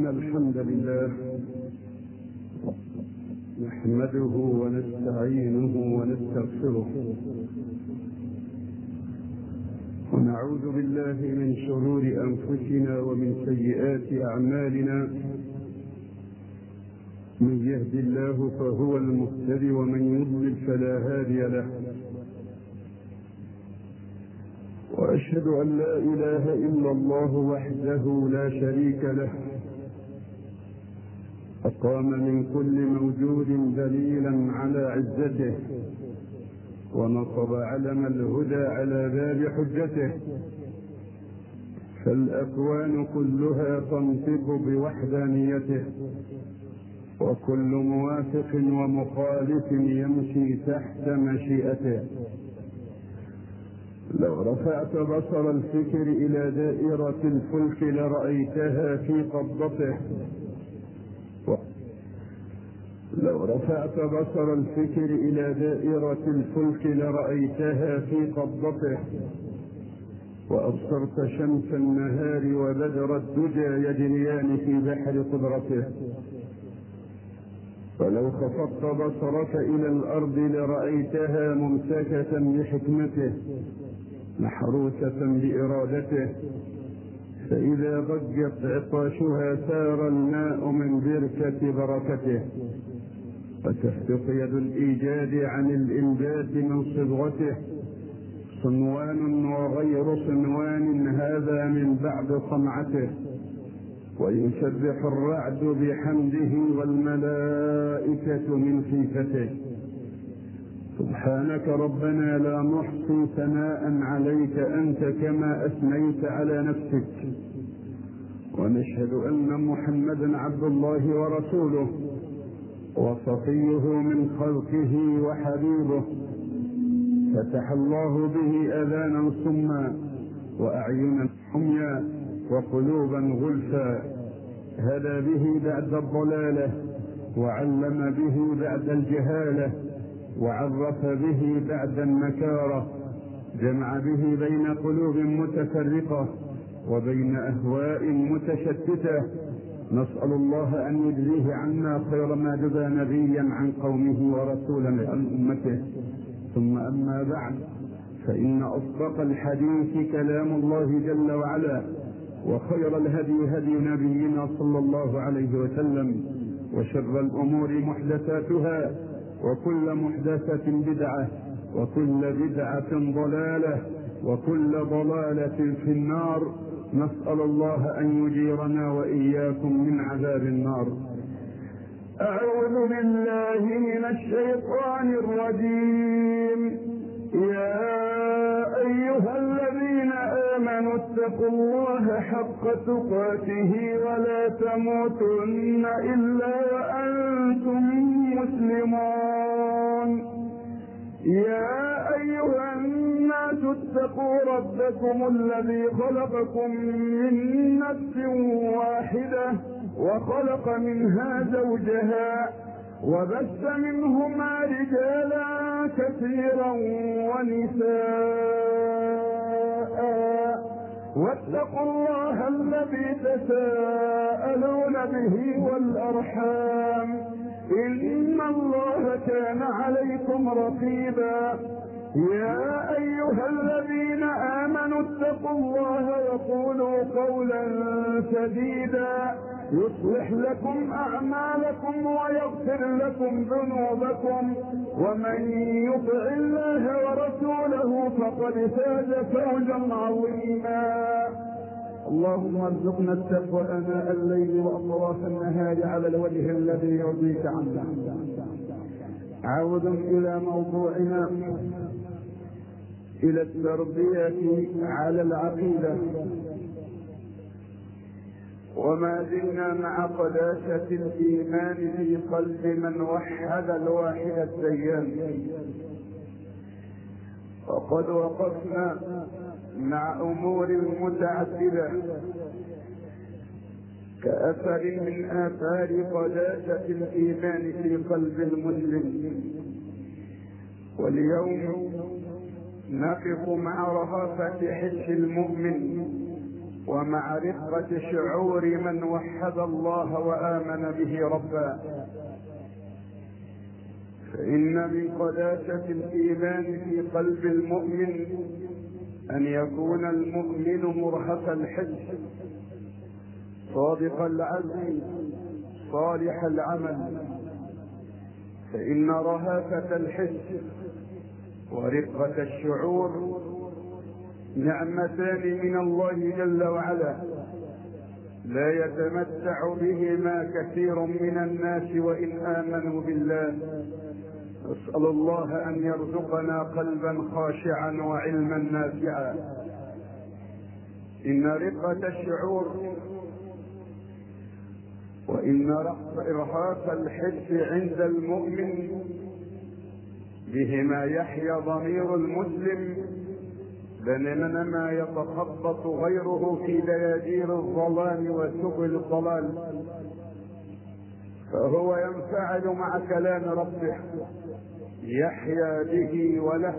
إن الحمد لله نحمده ونستعينه ونستغفره ونعوذ بالله من شرور أنفسنا ومن سيئات أعمالنا. من يهد الله فهو المهتدي ومن يضلل فلا هادي له. وأشهد أن لا إله إلا الله وحده لا شريك له، أقام من كل موجود دليلا على عزته، ونصب علم الهدى على باب حجته، فالأكوان كلها تنطق بوحدانيته، وكل موافق ومخالف يمشي تحت مشيئته. لو رفعت بصر الفكر إلى دائرة الفلك لرأيتها في قبضته، لو رفعت بصر الفكر إلى دائرة الفلك لرأيتها في قبضته، وأبصرت شمس النهار وبدر الدجى يجريان في بحر قدرته. ولو خفضت بصرك إلى الأرض لرأيتها ممسكة بحكمته محروسة بإرادته، فإذا ضجت عطاشها سار الماء من بركة بركته، وتفتق يد الإيجاد عن الإنبات من صبغته. صنوان وغير صنوان هذا من بعد صنعته، ويسبح الرعد بحمده والملائكة من خيفته. سبحانك ربنا لا نحصي ثناء عليك أنت كما أثنيت على نفسك. ونشهد أن محمدا عبد الله ورسوله وصفيه من خلقه وحبيبه، فتح الله به أذانا صما وأعينا عميا وقلوبا غلفا، هدى به بعد الضلالة، وعلم به بعد الجهالة، وعرف به بعد النكارة، جمع به بين قلوب متفرقة وبين أهواء متشتتة. نسأل الله أن يجزيه عنا خير ما جزى نبيا عن قومه ورسولا عن أمته. ثم أما بعد، فإن أصدق الحديث كلام الله جل وعلا، وخير الهدي هدي نبينا صلى الله عليه وسلم، وشر الأمور محدثاتها، وكل محدثة بدعة، وكل بدعة ضلالة، وكل ضلالة في النار. نسأل الله أن يجيرنا وإياكم من عذاب النار. أعوذ بالله من الشيطان الرجيم. يا أيها الذين آمنوا اتقوا الله حق تقاته ولا تموتن إلا وأنتم مسلمون. يا أيها الناس اتقوا ربكم الذي خلقكم من نفس واحدة وخلق منها زوجها وبث منهما رجالا كثيرا ونساء، واتقوا الله الذي تساءلون به والأرحام، إن الله كان عليكم رقيبا. يا أيها الذين آمنوا اتقوا الله وقولوا قولا سديدا يصلح لكم أعمالكم ويغفر لكم ذنوبكم، ومن يطع الله ورسوله فقد فاز فوزا عظيما. اللهم ارزقنا التقوى آناء الليل وأطراف النهار على الوجه الذي يرضيك عنا. عود إلى موضوعنا، إلى التربية على العقيدة، وما زلنا مع قداسة الإيمان في قلب من وحد الواحد الديان. وقد وقفنا مع أمور متعددة كأثر من آثار قداسة الإيمان في قلب المسلم. واليوم نقف مع رهافة حس المؤمن ومع رقة شعور من وحد الله وآمن به ربا. فإن من قداسة الإيمان في قلب المؤمن أن يكون المؤمن مرهف الحس، صادق العزم، صالح العمل. فإن رهافة الحس ورقة الشعور نعمتان من الله جل وعلا، لا يتمتع بهما كثير من الناس وإن آمنوا بالله. أسأل الله أن يرزقنا قلبا خاشعا وعلما نافعا. إن رقة الشعور وإن إرهاف الحس عند المؤمن بهما يحيا ضمير المسلم بينما يتخبط غيره في دياجير الظلام وسبل الضلال، فهو ينفعل مع كلام ربه، يحيا به وله.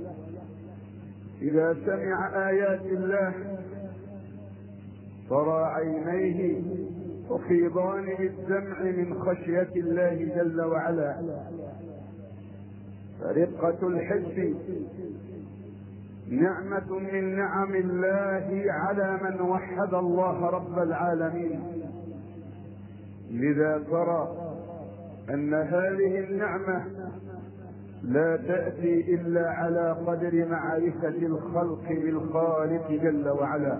إذا سمع آيات الله ترى عينيه تفيضان بالدمع من خشية الله جل وعلا. فرقة الحس نعمة من نعم الله على من وحد الله رب العالمين. لذا ترى أن هذه النعمة لا تأتي إلا على قدر معرفة الخلق بالخالق جل وعلا.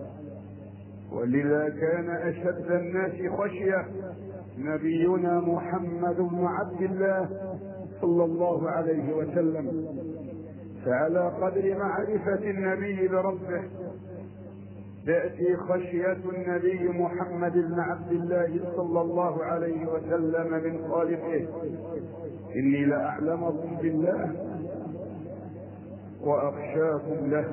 ولذا كان أشد الناس خشية نبينا محمد بن عبد الله صلى الله عليه وسلم. فعلى قدر معرفة النبي بربه تأتي خشية النبي محمد بن عبد الله صلى الله عليه وسلم من خالقه. إني لأعلمكم بالله وأخشاكم له.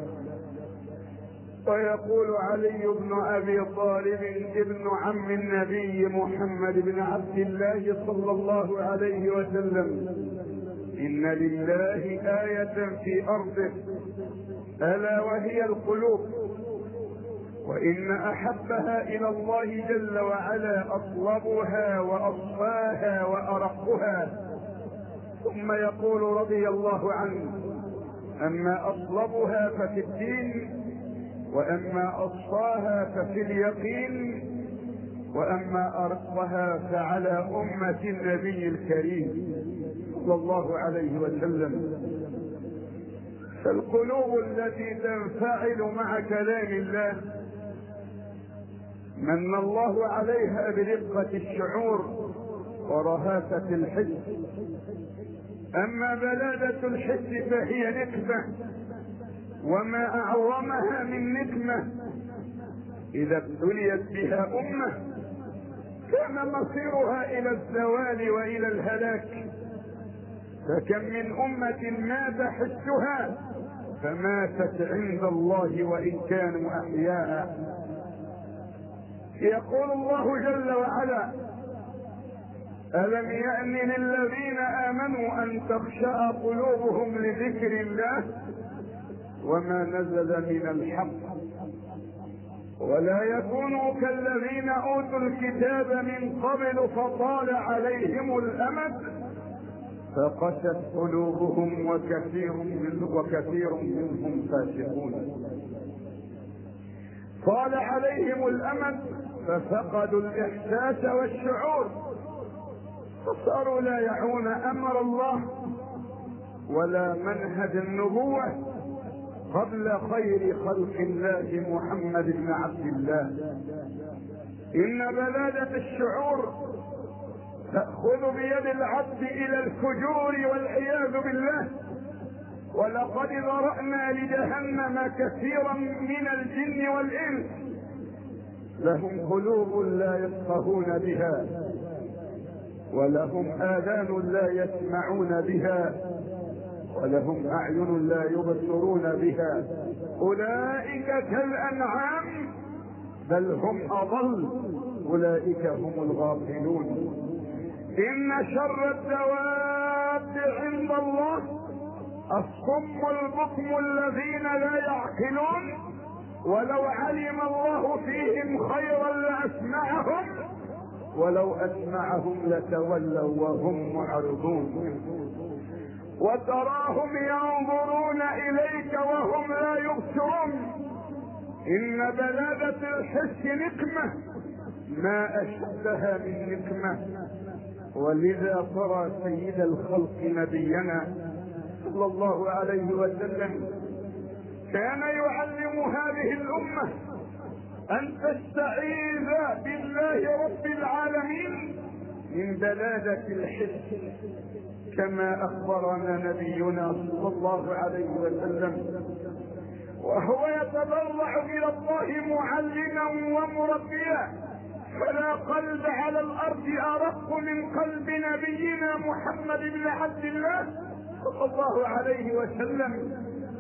ويقول علي بن أبي طالب ابن عم النبي محمد بن عبد الله صلى الله عليه وسلم: إن لله آية في أرضه ألا وهي القلوب، وإن أحبها إلى الله جل وعلا أطلبها وأصفاها وأرقها. ثم يقول رضي الله عنه: أما أطلبها ففي الدين، وأما أصفاها ففي اليقين، وأما أرقها فعلى أمة النبي الكريم صلى الله عليه وسلم. فالقلوب التي تنفعل مع كلام الله من الله عليها برقة الشعور ورهافة الحس. أما بلادة الحس فهي نكمة، وما أعظمها من نكمة إذا ابتليت بها أمة كان مصيرها إلى الزوال وإلى الهلاك. فكم من أمة مات حسها فماتت عند الله وإن كانوا أحياء. يقول الله جل وعلا: ألم يأن للذين آمنوا أن تخشع قلوبهم لذكر الله وما نزل من الحق، ولا يكونوا كالذين أوتوا الكتاب من قبل فطال عليهم الأمد فقست قلوبهم وكثير منهم فاسقون. طال عليهم الأمد ففقدوا الإحساس والشعور، فصاروا لا يعون أمر الله ولا منهج النبوة قبل خير خلق الله محمد بن عبد الله. إن بلادة الشعور تأخذ بيد العبد إلى الفجور والعياذ بالله. ولقد ذرأنا لجهنم كثيرا من الجن والإنس لهم قلوب لا يفقهون بها ولهم آذان لا يسمعون بها ولهم أعين لا يبصرون بها، أولئك كالأنعام بل هم أضل، أولئك هم الغافلون. إن شر الدواب عند الله الصم البكم الذين لا يعقلون ولو علم الله فيهم خيرا لاسمعهم ولو اسمعهم لتولوا وهم معرضون. وتراهم ينظرون اليك وهم لا يبصرون. ان بلادة الحس نقمة ما اشدها من نقمة. ولذا ترى سيد الخلق نبينا صلى الله عليه وسلم كان يعلم هذه الامة ان تستعيذ بالله رب العالمين من بلادة الحس، كما اخبرنا نبينا صلى الله عليه وسلم وهو يتضرع الى الله معلما ومربيا. فلا قلب على الارض ارق من قلب نبينا محمد بن عبد الله صلى الله عليه وسلم،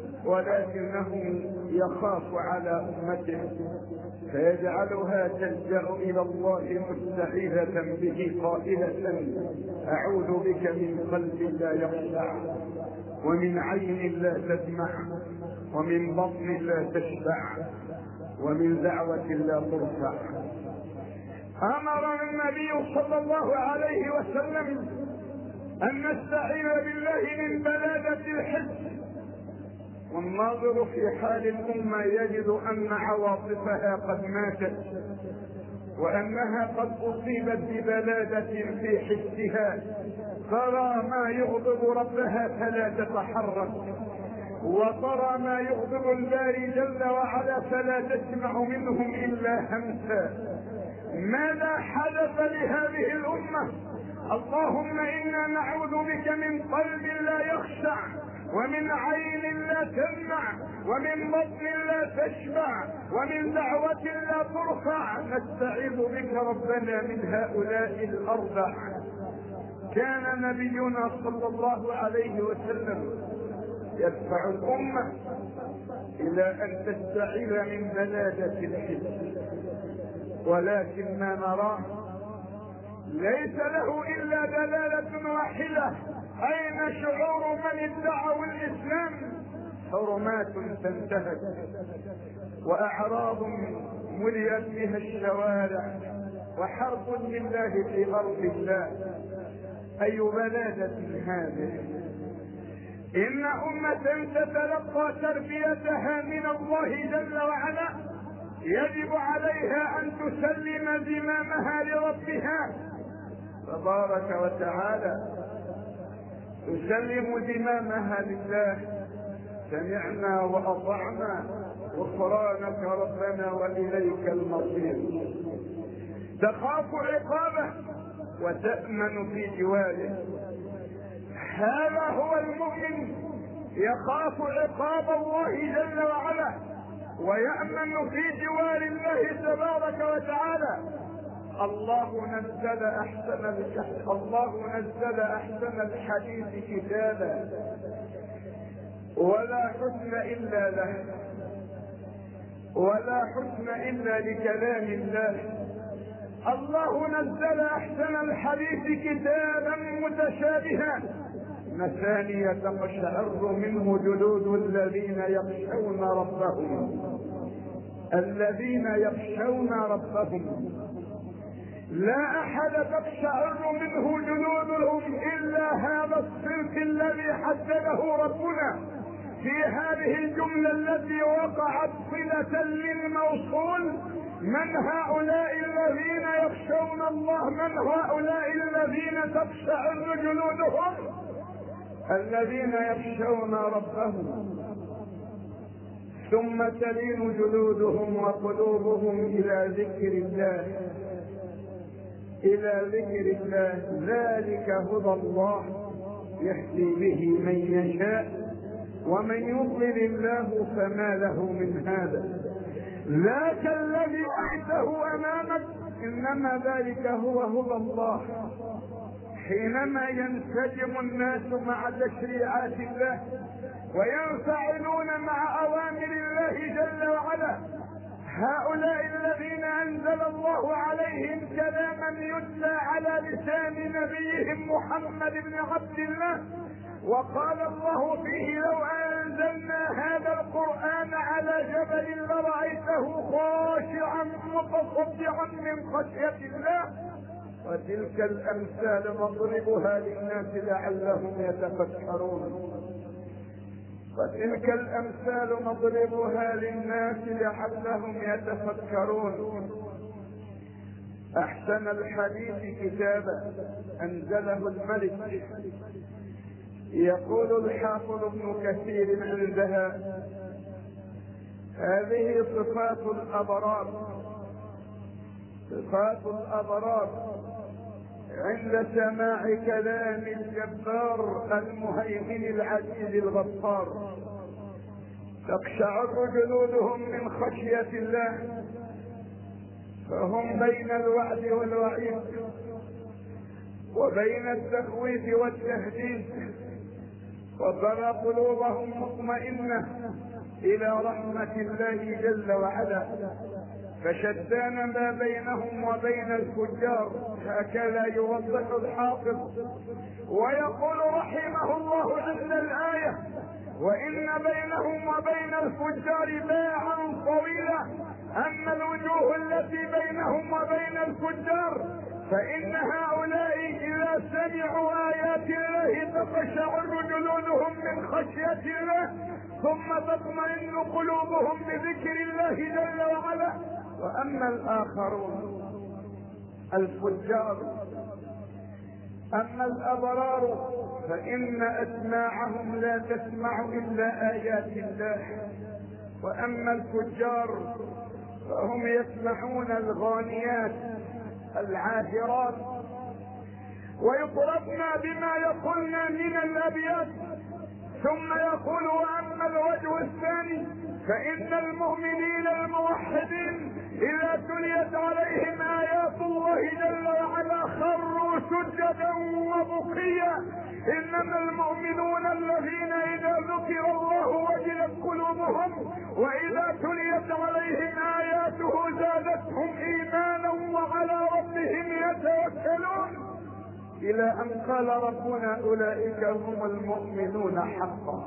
ولكنه يخاف على امته فيجعلها تلجأ الى الله مستعيذة به قائلة اعوذ بك من قلب لا يخشع ومن عين لا تدمع ومن بطن لا تشبع ومن دعوة لا ترفع. امر النبي صلى الله عليه وسلم ان نستعيذ بالله من بلادة الحس. والناظر في حال الامة يجد ان عواطفها قد ماتت وانها قد اصيبت ببلادة في حسها، ترى ما يغضب ربها فلا تتحرك، وترى ما يغضب الباري جل وعلا فلا تسمع منهم الا همسا. ماذا حدث لهذه الامة؟ اللهم انا نعوذ بك من قلب لا يخشع ومن عين لا تدمع ومن بطن لا تشبع ومن دعوة لا ترفع. نستعيذ بك ربنا من هؤلاء الاربع. كان نبينا صلى الله عليه وسلم يدفع الامة الى ان تستعيذ من بلادة الحس، ولكن ما نراه ليس له الا دلالة واحدة. اين شعور من ادعوا الاسلام؟ حرمات تنتهك واعراض ملئت بها الشوارع وحرب لله في ارض الله. اي بلادة هذه؟ ان امة تتلقى تربيتها من الله جل وعلا يجب عليها ان تسلم زمامها لربها تبارك وتعالى، تسلم زمامها لله. سمعنا واطعنا غفرانك ربنا واليك المصير. تخاف عقابه وتأمن في جواره. هذا هو المؤمن، يخاف عقاب الله جل وعلا ويأمن في جوار الله تبارك وتعالى. الله نزل احسن الحديث كتابا ولا حسن الا له، ولا حسن الا لكلام الله. الله نزل احسن الحديث كتابا متشابها مثانية تقشعر منه جلود الذين يخشون ربهم. لا احد تقشعر منه جلودهم الا هذا الصنف الذي حدده ربنا في هذه الجملة التي وقعت صلة للموصول. من هؤلاء الذين يخشون الله؟ من هؤلاء الذين تقشعر جلودهم؟ الذين يخشون ربهم ثم تلين جلودهم وقلوبهم الى ذكر الله. ذلك هدى الله يهدي به من يشاء ومن يضلل الله فما له من هذا. ذاك الذي رأيته امامك انما ذلك هو هدى الله. حينما ينسجم الناس مع تشريعات الله وينفعلون مع اوامر الله جل وعلا، هؤلاء الذين انزل الله عليهم كلاما يتلى على لسان نبيهم محمد بن عبد الله، وقال الله فيه لو انزل انزلنا هذا القرآن على جبل لرأيته خاشعا متصدعا من خشية الله. وتلك الامثال نضربها للناس لعلهم يتفكرون. وتلك الامثال نضربها للناس لعلهم يتفكرون. احسن الحديث كتابا انزله الملك. يقول الحافظ ابن كثير عندها: هذه صفات الابرار، صفات الابرار عند سماع كلام الجبار المهيمن العزيز الغفار. تقشعر جلودهم من خشية الله، فهم بين الوعد والوعيد وبين التخويف والتهديد، وترى قلوبهم مطمئنة إلى رحمة الله جل وعلا. فشتان ما بينهم وبين الفجار، هكذا يوضح الحافظ ويقول رحمه الله عند الآية: وإن بينهم وبين الفجار باعا طويلا. أما الوجوه التي بينهم وبين الفجار فإن هؤلاء إذا سمعوا آيات الله تقشعر جلودهم من خشية الله، ثم تطمئن قلوبهم بذكر الله جل وعلا. وأما الآخرون الفجار، أما الأبرار فإن أسماعهم لا تسمع إلا آيات الله. وأما الفجار فهم يسمعون الغانيات العاهرات، ويطربن بما يقولن من الأبيات. ثم يقول: وأما الوجه الثاني فإن المؤمنين الموحدين إذا تليت عليهم آيات الله جل وعلا خروا سجدا وبكيا. إنما المؤمنون الذين إذا ذكر الله وجلت قلوبهم وإذا تليت عليهم آياته زادتهم إيمانا وعلى ربهم يتوكلون، إلى أن قال ربنا: أولئك هم المؤمنون حقا.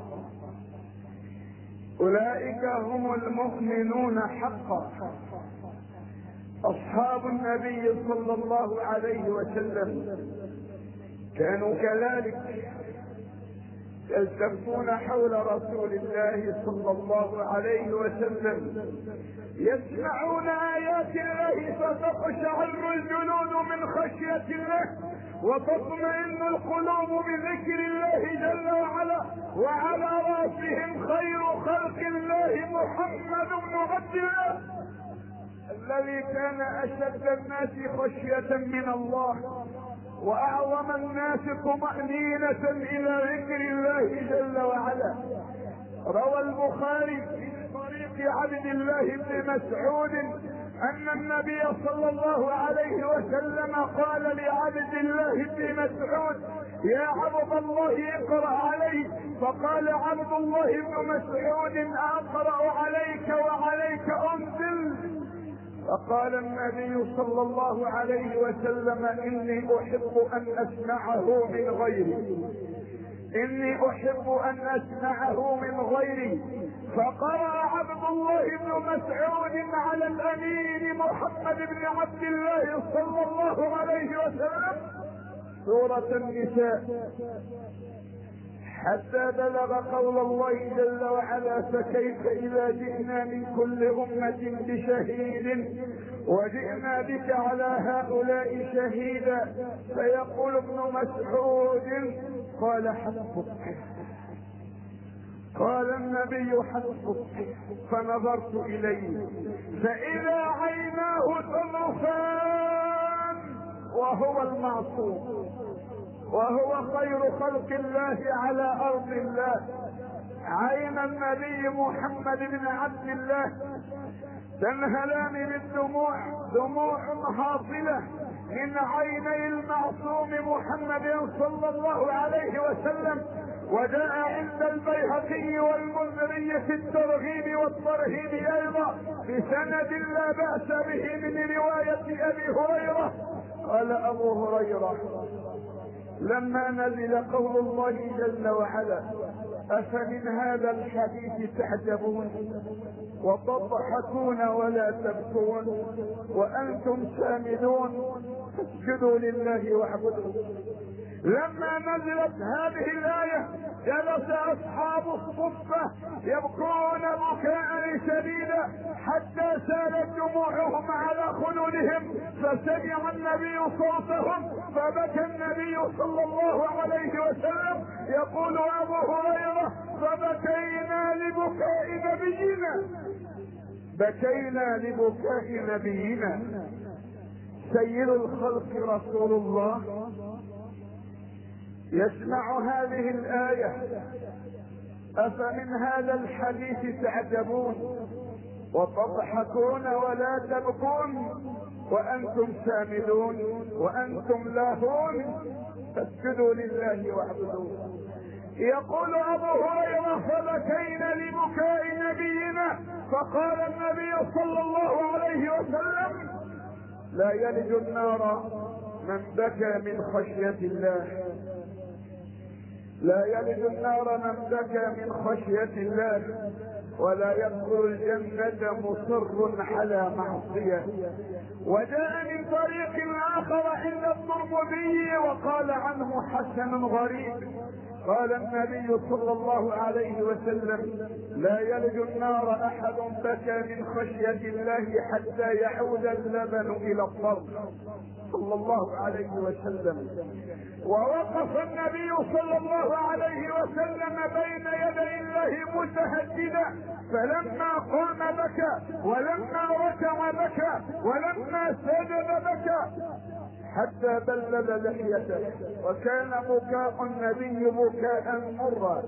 أولئك هم المؤمنون حقا. أصحاب النبي صلى الله عليه وسلم كانوا كذلك، يلتفون حول رسول الله صلى الله عليه وسلم يسمعون آيات الله فتقشعر الجلود من خشية الله وتطمئن القلوب بذكر الله جل وعلا. وعلى راسهم خير خلق الله محمد بن عبد الله الذي كان اشد الناس خشية من الله واعظم الناس طمأنينة الى ذكر الله جل وعلا. روى البخاري في طريق عبد الله بن مسعود ان النبي صلى الله عليه وسلم قال لعبد الله بن مسعود: يا عبد الله اقرأ علي. فقال عبد الله بن مسعود: اقرأ عليك وعليك انزل. فقال النبي صلى الله عليه وسلم: اني احب ان اسمعه من غيري، اني احب ان اسمعه من غيري. فقرأ عبد الله بن مسعود على الامين محمد بن عبد الله صلى الله عليه وسلم سورة النساء حتى بلغ قول الله جل وعلا: فكيف اذا جئنا من كل امة بشهيد وجئنا بك على هؤلاء شهيدا. فيقول ابن مسعود: قال حسبك. قال النبي: حسبك. فنظرت اليه فاذا عيناه تذرفان وهو المعصوم وهو خير خلق الله على ارض الله. عين النبي محمد بن عبد الله تنهلان بالدموع، دموع هاطلة من عيني المعصوم محمد صلى الله عليه وسلم. وجاء عند البيهقي والمنذري في الترغيب والترهيب ايضا بسند لا بأس به من رواية ابي هريرة. قال ابو هريرة: لما نزل قول الله جل وعلا: أفمن هذا الحديث تعجبون وتضحكون ولا تبكون وأنتم سامدون فاسجدوا لله واعبدوا. لما نزلت هذه الآية جلس أصحاب الصفة يبكون بكاء شديدا حتى سالت دموعهم على خدودهم، فسمع النبي صوتهم فبكى النبي صلى الله عليه وسلم. يقول أبو هريرة: فبكينا لبكاء نبينا، بكينا لبكاء نبينا سيد الخلق رسول الله. يسمع هذه الآية: أفمن هذا الحديث تعجبون وتضحكون ولا تبكون وأنتم سامدون وأنتم لاهون فاسجدوا لله واعبدوا. يقول أبو هريرة: فبكينا لبكاء نبينا، فقال النبي صلى الله عليه وسلم: لا يلج النار من بكى من خشية الله، لا يلج النار من بكى من خشية الله، ولا يدخل الجنة مصر على معصية. وجاء من طريق آخر عند الترمذي وقال عنه حسن غريب، قال النبي صلى الله عليه وسلم: لا يلج النار أحد بكى من خشية الله حتى يعود اللبن إلى الطرف، صلى الله عليه وسلم. ووقف النبي صلى الله عليه وسلم بين يدي الله متهددا، فلما قام بكى، ولما ركع بكى، ولما سجد بكى حتى بلل لحيته. وكان بكاء النبي بكاء مرا،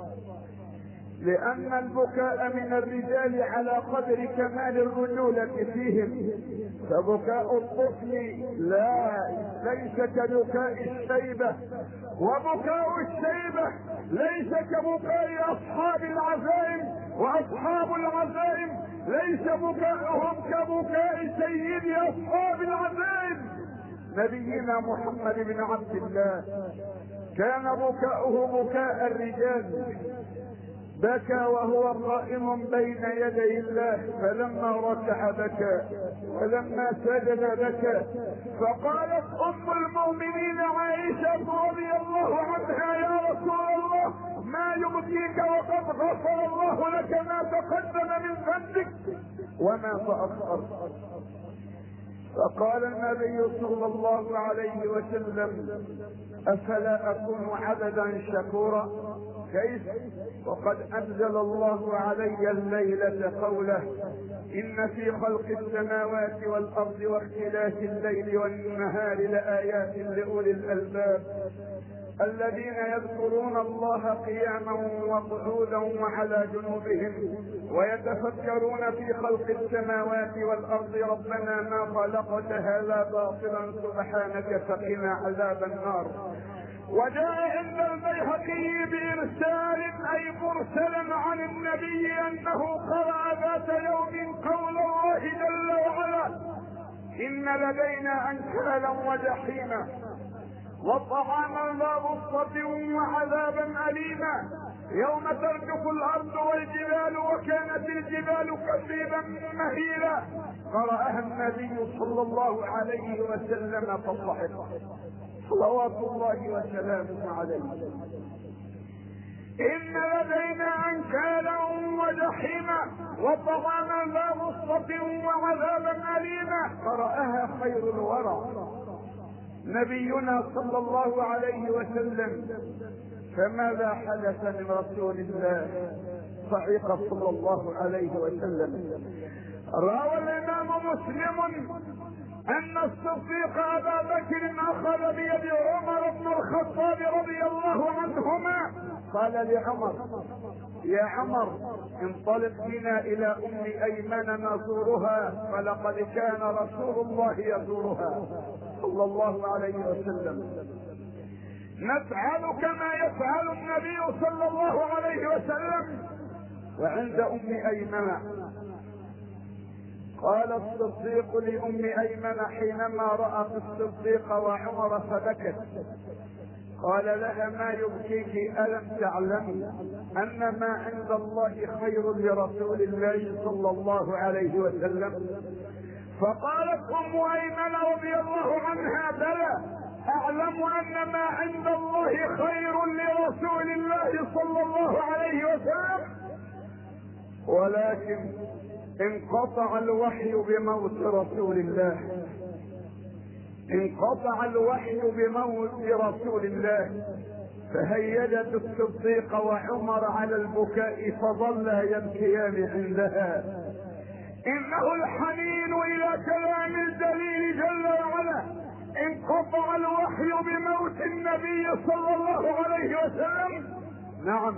لأن البكاء من الرجال على قدر كمال الرجولة فيهم، فبكاء الطفل ليس كبكاء الشيبة، وبكاء الشيبة ليس كبكاء أصحاب العزائم، وأصحاب العزائم ليس بكاؤهم كبكاء سيد أصحاب العزائم. نبينا محمد بن عبد الله كان بكاؤه بكاء الرجال، بكى وهو قائم بين يدي الله، فلما ركع بكى، ولما سجد بكى. فقالت ام المؤمنين عائشة رضي الله عنها: يا رسول الله، ما يبكيك وقد غفر الله لك ما تقدم من ذنبك وما تأخر؟ فقال النبي صلى الله عليه وسلم: أفلا أكون عبدا شكورا؟ كيف وقد أنزل الله علي الليلة قوله: إن في خلق السماوات والأرض واختلاف الليل والنهار لآيات لأولي الألباب الذين يذكرون الله قياما وقعودا وعلى جنوبهم ويتفكرون في خلق السماوات والأرض ربنا ما خلقت هذا باطلا سبحانك فقنا عذاب النار. وجاء عند البيهقي بإرسال أي مرسلا عن النبي أنه قرأ ذات يوم قول الله جل وعلا: إن لدينا أنكالا وجحيما وطعاما ذا غصة وعذابا أليما يوم ترجف الأرض والجبال وكانت الجبال كثيبا مهيلا. قرأها النبي صلى الله عليه وسلم فضحك صلوات الله وسلامه عليه. إن لدينا أنكالا وجحيما وطعاما ذا غصة وعذابا أليما. قرأها خير الورى نبينا صلى الله عليه وسلم. فماذا حدث من رسول الله؟ صعق صلى الله عليه وسلم. روى الإمام مسلم أن الصديق أبا بكر أخذ بيد عمر بن الخطاب رضي الله عنهما، قال لعمر: يا عمر انطلق بنا إلى أم أيمن نزورها، فلقد كان رسول الله يزورها صلى الله عليه وسلم. نفعل كما يفعل النبي صلى الله عليه وسلم. وعند أم أيمن قال الصديق لأم أيمن حينما رأت الصديق وعمر فبكت، قال لها ما يبكيك؟ ألم تعلمي أن ما عند الله خير لرسول الله صلى الله عليه وسلم؟ فقالت أم أيمن رضي الله عنها بلى، أعلم أن ما عند الله خير لرسول الله صلى الله عليه وسلم، ولكن انقطع الوحي بموت رسول الله، انقطع الوحي بموت رسول الله. فهيجت الصديق وعمر على البكاء فظلا يبكيان عندها. انه الحنين الى كلام الجليل جل وعلا. انقطع الوحي بموت النبي صلى الله عليه وسلم. نعم،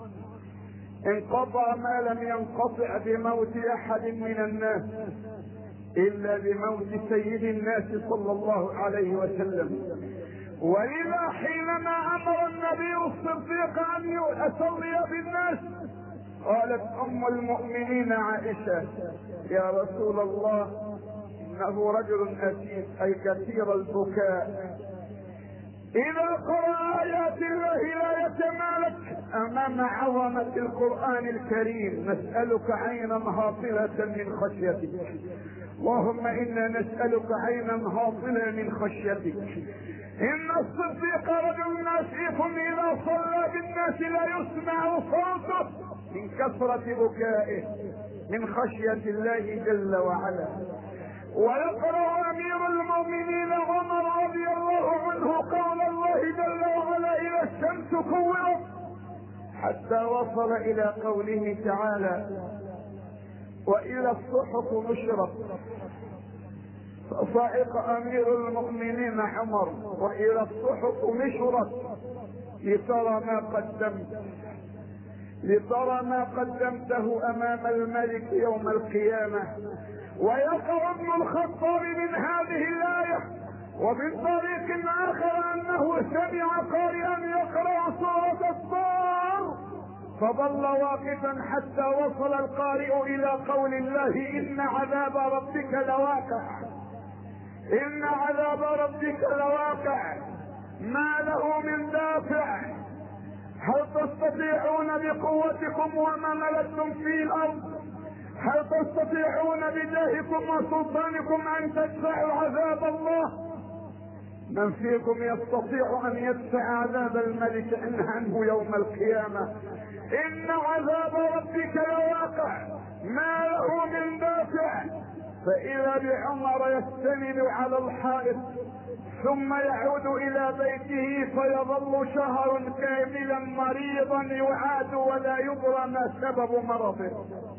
انقطع ما لم ينقطع بموت احد من الناس الا بموت سيد الناس صلى الله عليه وسلم. ولذا حينما امر النبي الصديق ان يصلي بالناس قالت ام المؤمنين عائشه: يا رسول الله انه رجل اسيف، اي كثير البكاء، اذا قرأ ايات الله لا يتمالك امام عظمة القرآن الكريم. نسألك عينا هاطلة من خشيتك، اللهم انا نسألك عينا هاطلة من خشيتك. ان الصديق رجل ناسف اذا صلى بالناس لا يسمع صوته من كثرة بكائه من خشية الله جل وعلا. ويقرأ امير المؤمنين عمر رضي الله عنه قول الله جل وعلا: الى الشمس كورت، حتى وصل الى قوله تعالى: والى الصحف نشرت. فصعق امير المؤمنين عمر: والى الصحف نشرت لترى ما قدمت، لترى ما قدمته امام الملك يوم القيامة. ويقرأ ابن الخطاب من هذه الآية ومن طريق آخر أنه سمع قارئا يقرأ سورة الطور فظل واقفا حتى وصل القارئ إلى قول الله: إن عذاب ربك لواقع، إن عذاب ربك لواقع ما له من دافع. هل تستطيعون بقوتكم وما ملكتم في الأرض، هل تستطيعون بجاهكم وسلطانكم ان تدفعوا عذاب الله؟ من فيكم يستطيع ان يدفع عذاب الملك عنه يوم القيامة؟ ان عذاب ربك لواقع ما له من دافع. فاذا بعمر يستند على الحائط ثم يعود الى بيته فيظل شهر كاملا مريضا يعاد ولا يدرى ما سبب مرضه،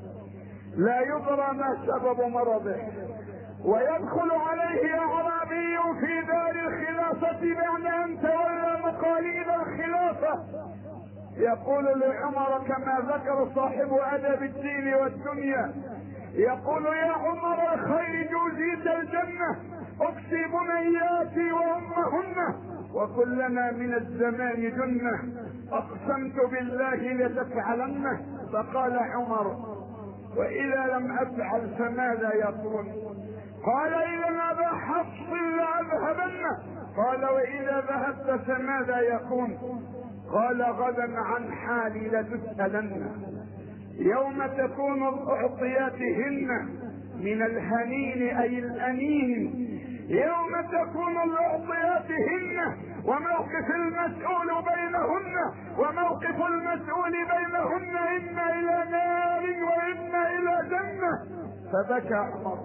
لا يدرى ما سبب مرضه. ويدخل عليه اعرابي في دار الخلافة بعد ان تولى مقاليد الخلافة يقول لعمر كما ذكر صاحب ادب الدين والدنيا، يقول: يا عمر الخير جوزيت الجنة، اكسي بنياتي وامهن وكلنا من الزمان جنة، اقسمت بالله لتفعلنه. فقال عمر: واذا لم افعل فماذا يكون؟ قال: اذا ابا حفص لاذهبنه. قال: واذا ذهبت فماذا يكون؟ قال: غدا عن حالي لتسالن. يوم تكون الاعطياتهن من الهنين اي الانين، يوم تكون الاعطياتهن وموقف المسؤول بينهن، وموقف المسؤول بينهن اما الى نار واما الى جنة. فبكى عمر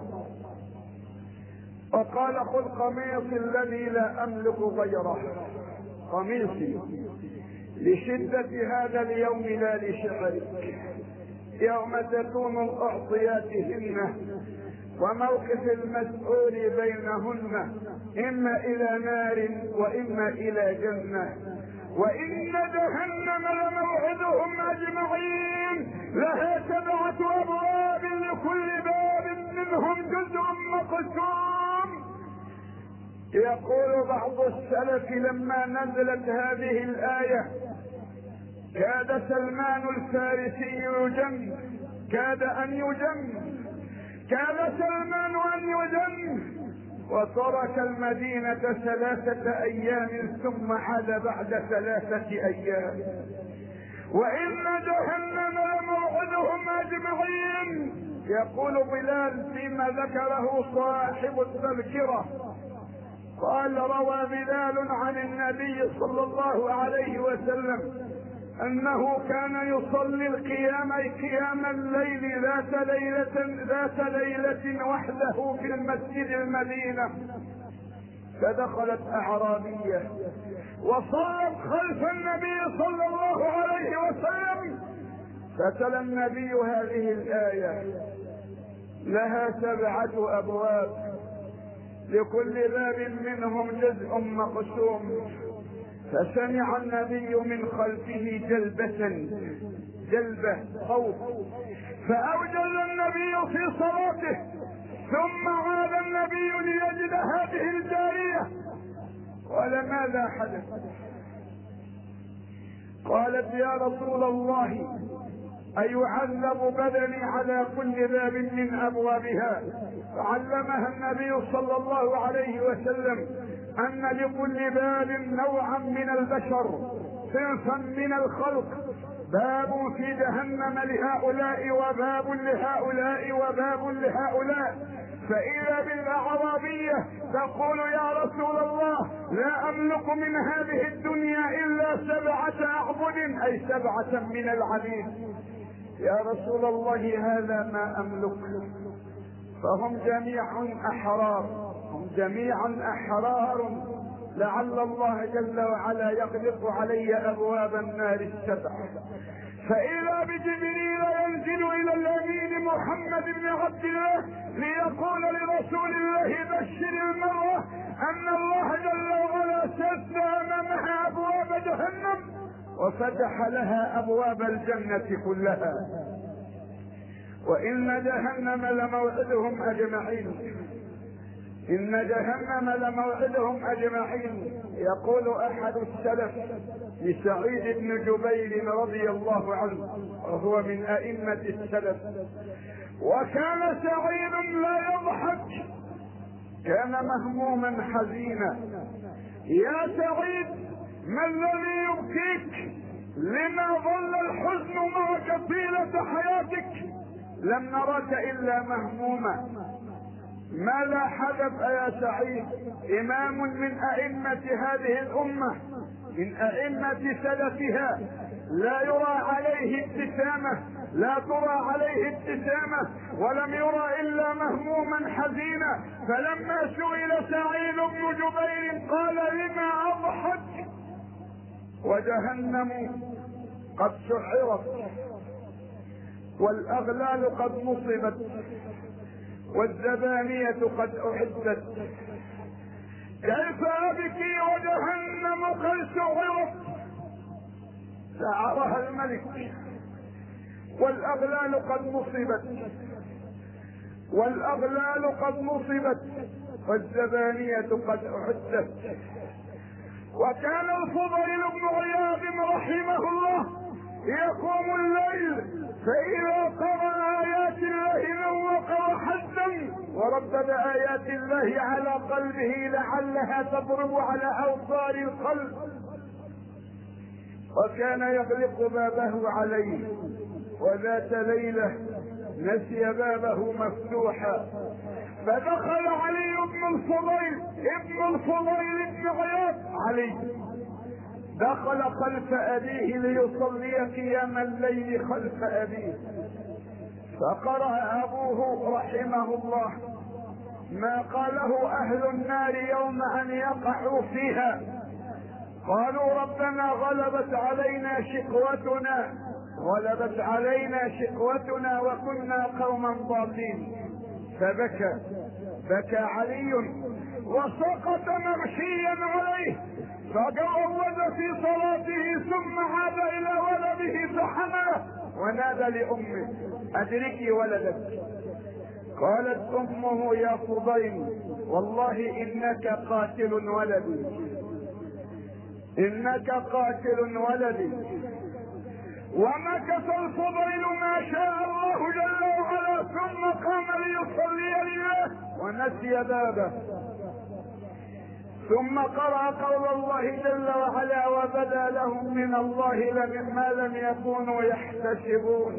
وقال: خذ قميصي الذي لا املك غيره، قميصي لشدة هذا اليوم لا لشعرك. يوم تكون الاعطياتهن وموقف المسؤول بينهن اما الى نار واما الى جنة. وان جهنم لموعدهم اجمعين، لها 7 ابواب لكل باب منهم جزء مقسوم. يقول بعض السلف لما نزلت هذه الآية كاد سلمان الفارسي يجن، كاد أن يجن، كاد سلمان أن يجن. وترك المدينة 3 أيام ثم عاد بعد 3 أيام. وإن جهنم لموعدهم أجمعين. يقول بلال فيما ذكره صاحب التذكرة، قال روى بلال عن النبي صلى الله عليه وسلم أنه كان يصلي قيام الليل ذات ليلة وحده في المسجد المدينة، فدخلت أعرابية وصلت خلف النبي صلى الله عليه وسلم، فتلا النبي هذه الآية: لها 7 أبواب لكل باب منهم جزء مقسوم. فسمع النبي من خلفه جلبة خوف، فأوجل النبي في صلاته، ثم عاد النبي ليجد هذه الجارية. قال: ماذا حدث؟ قالت: يا رسول الله، أيعذب بدني على كل باب من أبوابها؟ فعلمها النبي صلى الله عليه وسلم أن لكل باب نوعا من البشر، صنفا من الخلق، باب في جهنم لهؤلاء وباب لهؤلاء وباب لهؤلاء. فإذا بالأعرابية تقول: يا رسول الله، لا أملك من هذه الدنيا إلا 7 أعبد، أي 7 من العبيد. يا رسول الله، هذا ما أملك. فهم جميعا أحرار، لعل الله جل وعلا يغلق علي أبواب النار 7. فإذا بجبريل ينزل إلى الأمين محمد بن عبد الله ليقول لرسول الله: بشر المرة أن الله جل وعلا سد أمامها أبواب جهنم وفتح لها أبواب الجنة كلها. وإن جهنم لموعدهم أجمعين. يقول أحد السلف لسعيد بن جبير رضي الله عنه، وهو من أئمة السلف: وكان سعيد لا يضحك، كان مهموما حزينا. يا سعيد، ما الذي يبكيك؟ لما ظل الحزن معك طيلة حياتك؟ لم نراك إلا مهموما. ماذا حدث يا سعيد؟ إمام من أئمة هذه الأمة، من أئمة سلفها، لا ترى عليه ابتسامة، ولم يرى إلا مهموما حزينا. فلما سئل سعيد بن جبير قال: لما أضحك؟ وجهنم قد سعرت، والأغلال قد نصبت، والزبانية قد أعدت. كيف أبكي وجهنم قد سعرت؟ سعرها الملك، والأغلال قد نصبت، والزبانية قد أعدت. وكان الفضيل بن عياض رحمه الله يقوم الليل، فإذا قرأ آيات الله نوق وحزن، وردد آيات الله على قلبه لعلها تضرب على أوصار القلب. وكان يغلق بابه عليه، وذات ليلة نسي بابه مفتوحا، فدخل علي بن الفضيل بن عياض، علي دخل خلف أبيه ليصلي قيام الليل خلف أبيه، فقرأ أبوه رحمه الله ما قاله أهل النار يوم أن يقعوا فيها. قالوا: ربنا غلبت علينا شقوتنا وكنا قوما ضالين. فبكى علي وسقط مغشيا عليه، فجوز في صلاته، ثم عاد إلى ولده فحمله ونادى لأمه: أدركي ولدك. قالت أمه: يا فضيل، والله إنك قاتل ولدي. ومكث الفضيل ما شاء الله جل وعلا، ثم قام ليصلي لله ونسي بابه، ثم قرأ قول الله جل وعلا: وبدا لهم من الله ما لم يكونوا يحتسبون.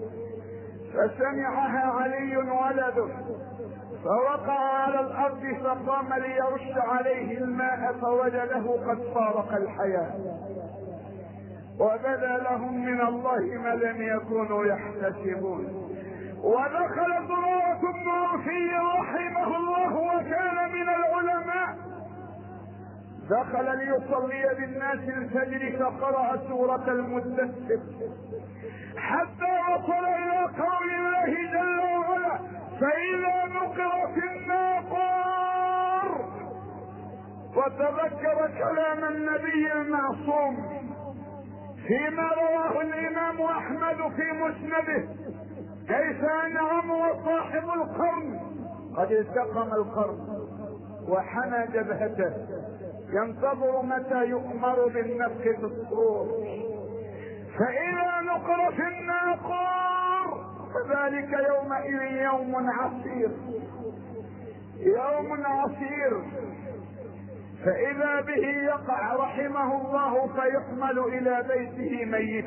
فسمعها علي ولده فوقع على الارض فقام ليرش عليه الماء فوجده قد فارق الحياة. وبدا لهم من الله ما لم يكونوا يحتسبون. ودخل زرارة بن عوفي رحمه الله وكان من العلماء، دخل ليصلي بالناس الفجر فقرأ سورة المدثر حتى وصل الى قول الله جل وعلا: فإذا نقر في الناقور. وتذكر كلام النبي المعصوم فيما رواه الامام احمد في مسنده: كيف انعم وصاحب القرن قد التقم القرن وحنى جبهته ينتظر متى يؤمر بالنفخ في الصور. فإذا نقر في الناقور فذلك يومئذ يوم عسير، يوم عسير. فإذا به يقع رحمه الله فيحمل إلى بيته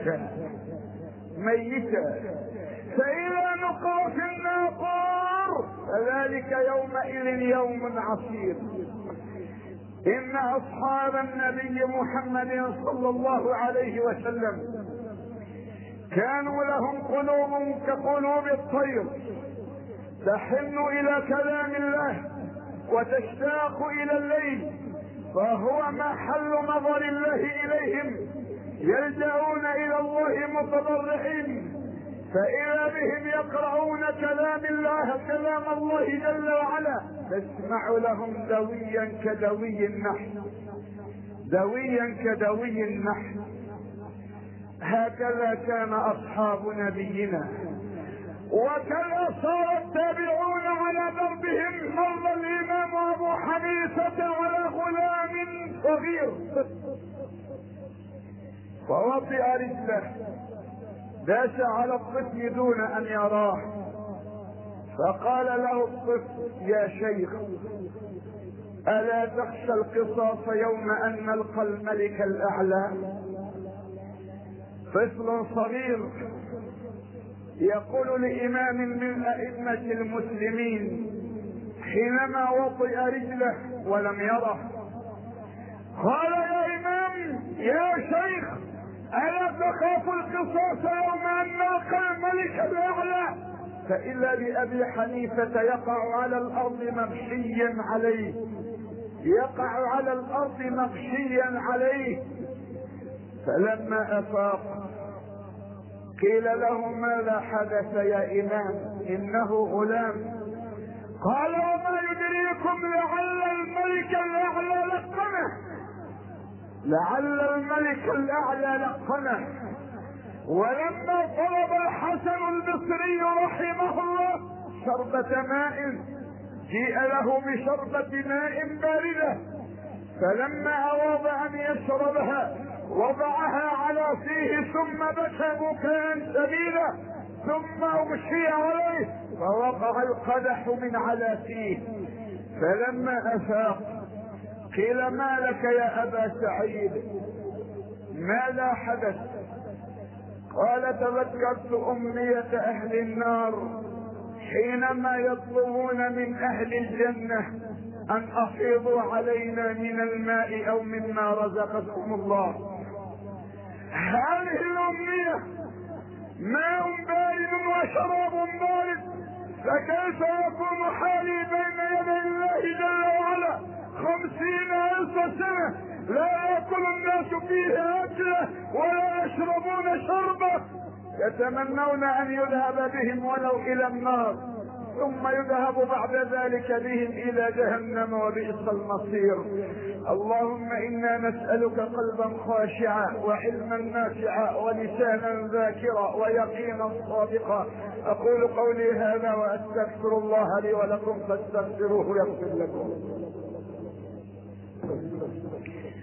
ميتا. فإذا نقر في الناقور فذلك يومئذ يوم عسير. إن أصحاب النبي محمد صلى الله عليه وسلم كانوا لهم قلوب كقلوب الطير تحن إلى كلام الله وتشتاق إلى الليل، فهو محل نظر الله إليهم، يلجؤون إلى الله متضرعين. فإذا بهم يقرؤون كلام الله جل وعلا تسمع لهم دويا كدوي النحل. هكذا كان أصحاب نبينا، وكذا صار التابعون على دربهم. مر الإمام أبو حنيفة على غلام صغير فوطئ رجله، داس على الطفل دون أن يراه، فقال له الطفل: يا شيخ، ألا تخشى القصاص يوم أن نلقى الملك الأعلى؟ طفل صغير يقول لإمام من أئمة المسلمين حينما وطئ رجله ولم يره: قال يا إمام، يا شيخ، ألا تخاف القصاص يوم أن نلقى الملك الأعلى؟ فإذا بأبي حنيفة يقع على الأرض مغشيا عليه. فلما أفاق قيل له: ماذا حدث يا إمام؟ إنه غلام. قال: وما يدريكم لعل الملك الأعلى لقنه. ولما طلب الحسن البصري رحمه الله شربة ماء جيء له بشربة ماء باردة، فلما أراد أن يشربها وضعها على فيه ثم بكى بكاء شديدا ثم أغشي عليه فوقع القدح من على فيه. فلما أفاق قيل: ما لك يا أبا سعيد؟ ماذا حدث؟ قال: تذكرت أمنية أهل النار حينما يطلبون من أهل الجنة أن أفيضوا علينا من الماء أو مما رزقكم الله. هذه الأمنية ماء بارد وشراب بارد، فكيف يكون حالي بين يدي الله جل وعلا 50,000 سنة لا يأكل الناس فيه أكله ولا يشربون شربه، يتمنون أن يذهب بهم ولو إلى النار ثم يذهب بعد ذلك بهم إلى جهنم وبئس المصير. اللهم إنا نسألك قلبا خاشعا وعلما نافعا ولسانا ذاكرا ويقينا صادقا. أقول قولي هذا وأستغفر الله لي ولكم فاستغفروه يغفر لكم.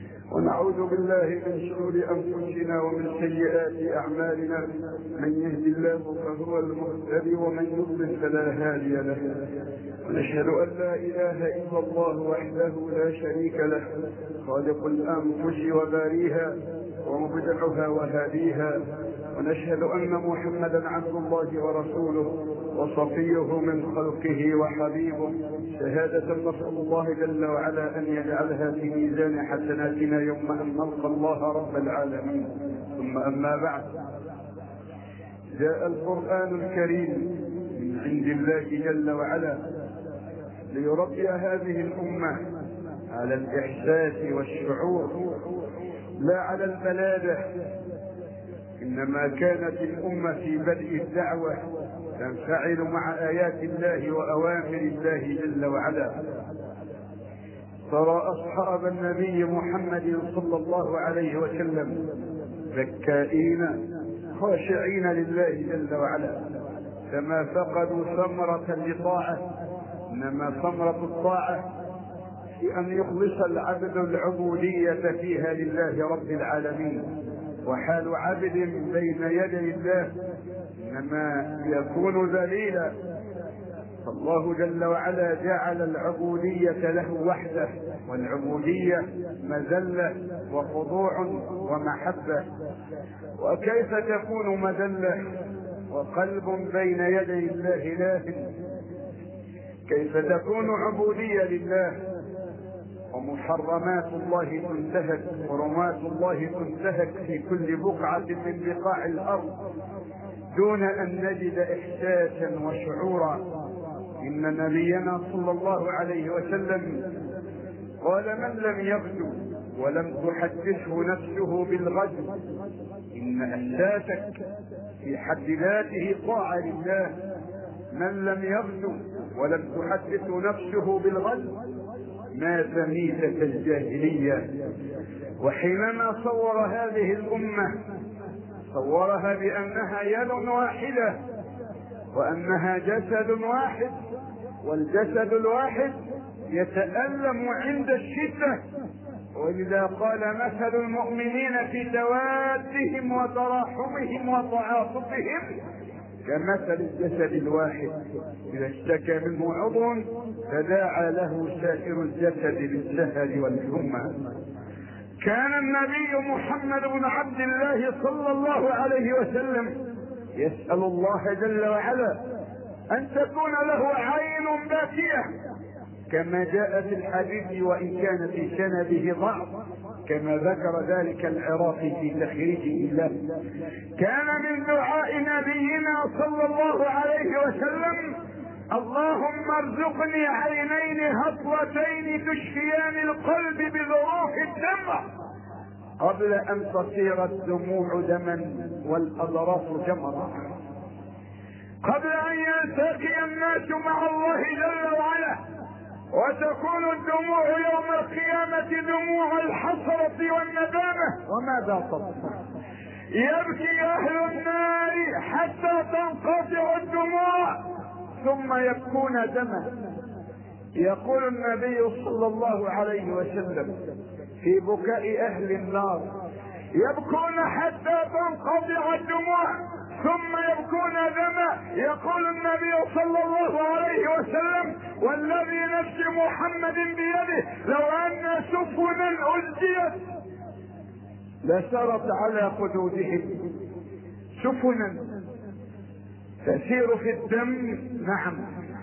ونعوذ بالله من شرور أنفسنا ومن سيئات أعمالنا. من يهد الله فهو المهتدي ومن يضلل فلا هادي له. ونشهد أن لا إله إلا الله وحده لا شريك له، خالق الأنفس وباريها ومبدعها وهاديها. ونشهد أن محمدا عبد الله ورسوله وصفيه من خلقه وحبيبه، شهادة نسأل الله جل وعلا أن يجعلها في ميزان حسناتنا يوم أن نلقى الله رب العالمين. ثم أما بعد، جاء القرآن الكريم من عند الله جل وعلا ليربي هذه الأمة على الإحساس والشعور لا على البلادة. إنما كانت الأمة في بدء الدعوة تنفعل مع آيات الله وأوامر الله جل وعلا. ترى أصحاب النبي محمد صلى الله عليه وسلم ذكائين خاشعين لله جل وعلا، فما فقدوا ثمرة لطاعة، إنما ثمرة الطاعة في أن يخلص العبد العبودية فيها لله رب العالمين. وحال عبد بين يدي الله إنما يكون ذليلا، فالله جل وعلا جعل العبودية له وحده، والعبودية مذلة وخضوع ومحبة. وكيف تكون مذلة وقلب بين يدي الله لاهٍ؟ كيف تكون عبودية لله ومحرمات الله تنتهك، حرمات الله تنتهك في كل بقعة من بقاع الأرض دون أن نجد إحساسا وشعورا؟ إن نبينا صلى الله عليه وسلم قال: من لم يغزو ولم تحدثه نفسه بالغزو، إن إحساسك في حد ذاته طاعة لله. من لم يغزو ولم تحدثه نفسه بالغزو مات ميتة الجاهلية. وحينما صور هذه الأمة صورها بأنها يد واحدة وأنها جسد واحد، والجسد الواحد يتألم عند الشدة. ولذا قال: مثل المؤمنين في توادهم وتراحمهم وتعاطفهم كمثل الجسد الواحد، إذا اشتكى منه عضو تداعى له سائر الجسد بالسهر والحمى. كان النبي محمد بن عبد الله صلى الله عليه وسلم يسأل الله جل وعلا أن تكون له عين باكية، كما جاء في الحديث وإن كان في سنده ضعف، كما ذكر ذلك العراقي في تخريجه له. كان من دعاء نبينا صلى الله عليه وسلم: اللهم ارزقني عينين هطلتين تشفيان القلب بظروف الدمع قبل ان تصير الدموع دما والاضراس جمرا، قبل ان يلتقي الناس مع الله جل وعلا وتكون الدموع يوم القيامة دموع الحسرة والندامة. وماذا تصنع؟ يبكي أهل النار حتى تنقطع الدموع ثم يبكون دما. يقول النبي صلى الله عليه وسلم في بكاء أهل النار: يبكون حتى تنقطع الدموع ثم يبكون دما. يقول النبي صلى الله عليه وسلم: والذي نفس محمد بيده لو أن سفنا أزجيت لسرت على خدودهم. سفنا تسير في الدم، نعم.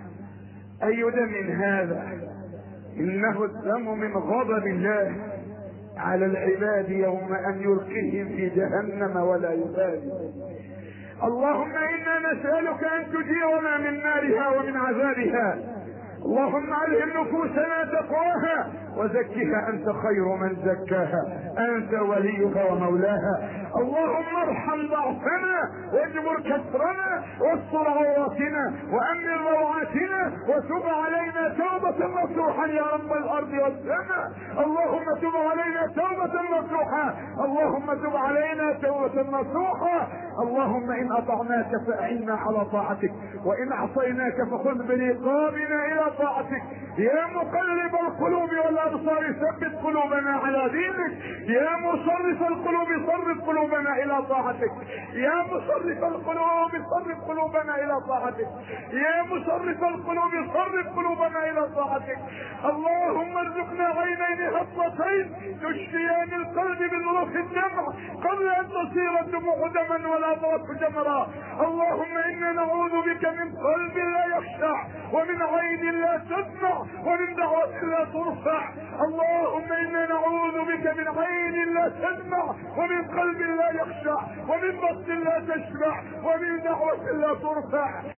أي دم هذا؟ إنه الدم من غضب الله على العباد يوم أن يلقيهم في جهنم ولا يبالي. اللهم إنا نسألك أن تجيرنا من نارها ومن عذابها. اللهم ألهم نفوسنا تقواها وزكها أنت خير من زكاها، أنت وليها ومولاها. اللهم ارحم ضعفنا واجبر كسرنا واستر عوراتنا وأمن روعاتنا وتب علينا توبة نصوحا يا رب الأرض والسماء. اللهم تب علينا توبة نصوحا، اللهم تب علينا توبة نصوحا. اللهم إن أطعناك فأعنا على طاعتك، وإن عصيناك فخذ برقابنا إلى طاعتك. يا مقلب القلوب والأبصار الابصار ثبت قلوبنا على دينك. يا مصرف القلوب صرف قلوبنا الى طاعتك. يا مصرف القلوب صرف قلوبنا الى طاعتك. يا مصرف القلوب صرف قلوبنا الى طاعتك. اللهم ارزقنا عينين هضتين تشفيان القلب بظروف الدمع قبل ان تصير الدموع دما ولا ضرب جمرا. اللهم انا نعوذ بك من قلب لا يخشع، ومن عين لا تدمع، ومن دعوة لا ترفع. اللهم انا نعوذ بك من عين لا تدمع، ومن قلب لا يخشع، ومن بطن لا تشبع، ومن دعوة لا ترفع.